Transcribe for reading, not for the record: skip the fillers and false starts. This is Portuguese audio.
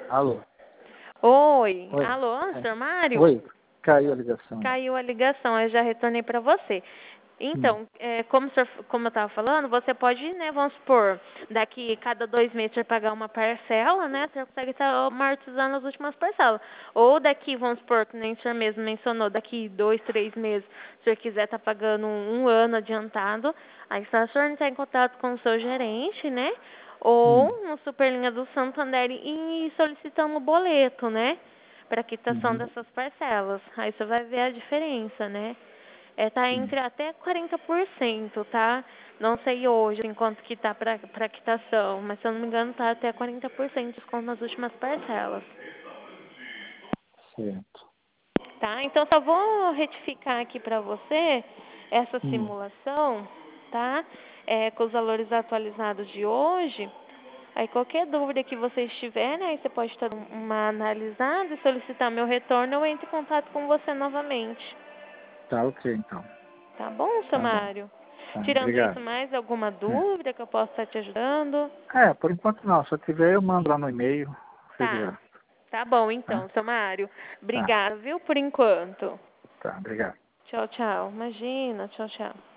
Alô? Oi. Oi? Alô, senhor Mário? Oi, caiu a ligação. Caiu a ligação, eu já retornei para você. Hum. Então, como eu estava falando, você pode, né, vamos supor, daqui cada 2 meses você pagar uma parcela, né, você consegue estar amortizando as últimas parcelas. Ou daqui, vamos supor, que nem o senhor mesmo mencionou, daqui 2, 3 meses, se o senhor quiser estar pagando um ano adiantado, aí só o senhor entrar em contato com o seu gerente, né, ou no Superlinha do Santander e solicitando o boleto, né, para quitação Uhum. dessas parcelas. Aí você vai ver a diferença, né. Tá Sim. entre até 40%, tá? Não sei hoje em quanto que tá para quitação, mas se eu não me engano tá até 40% de desconto nas últimas parcelas, Certo. tá? Então só vou retificar aqui para você essa Hum. simulação, tá? Com os valores atualizados de hoje. Aí qualquer dúvida que você tiver, né, aí você pode dar uma analisada e solicitar meu retorno, eu entro em contato com você novamente. Tá ok, então. Tá bom, seu Tá bom. Mário? Tá, Tirando isso, obrigado. mais alguma É. dúvida que eu possa estar te ajudando? Por enquanto não. Se eu tiver, eu mando lá no e-mail. Seja Tá. grato. Tá bom, Tá? então, seu Mário. Tá. Obrigada, viu, por enquanto. Tá, obrigado. Tchau, tchau. Imagina, tchau, tchau.